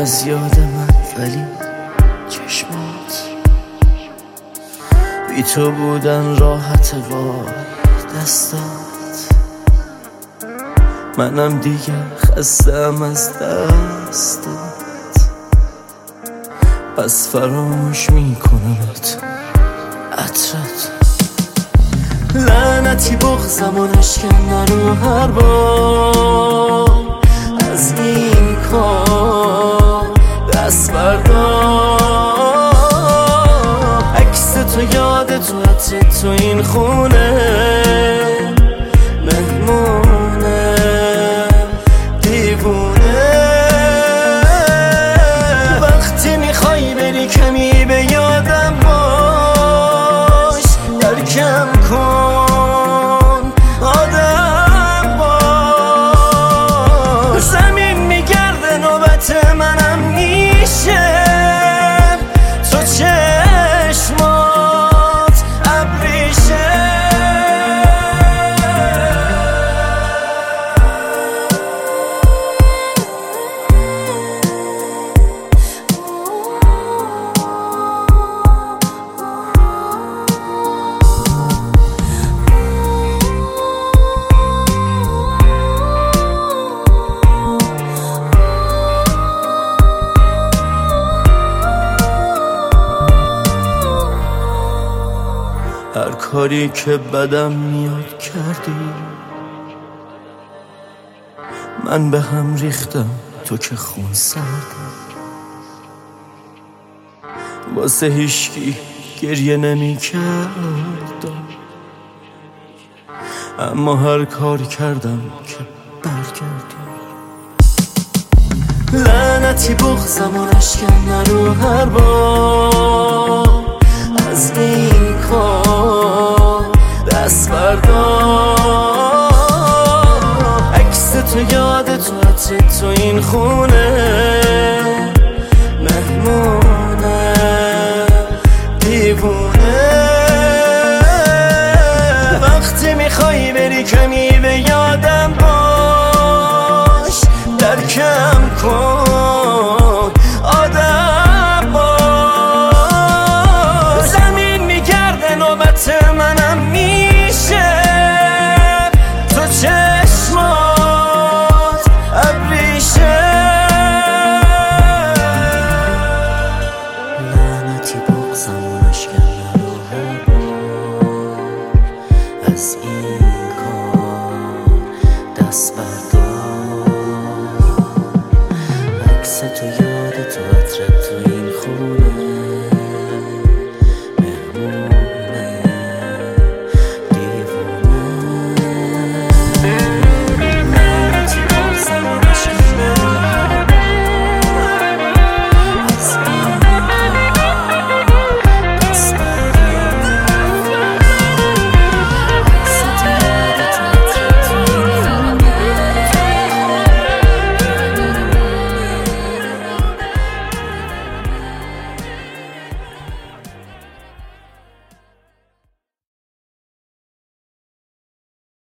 از یاد من، ولی چشمات بی تو بودن راحت. وای دستات، منم دیگه خستم از دستات، پس فراموش میکنمت عطرت. لعنتی بغضم و نشکن رو هر بار از این کار دست بردار. عکس تو، یاد تو، عطر تو این خونه مهمونه دیوونه. وقتی میخوای بری کمی به یادم باش، درکم کن آدم باش. زمین میگرده نوبت منم میشه، تو چشمات ابریشه. هر کاری که بدم میاد کردی، من به هم ریختم تو که خون سردی. واسه هیچکی گریه نمی کردم، اما هر کاری کردم که برگردی. لعنتی بغضم و نشکن رو هر بار از این کار دست بردار. عکس تو، یاد تو، عطر تو این خونه مهمونه دیوونه. وقتی میخوای بری کمی به یادم باش، درکم کن آدم باش. زمین میگرده نوبت منم میشه، تو چشمات ابریشه. لعنتی بغضم و نشکن رو هر بار از این کار دست بردار. عکس تو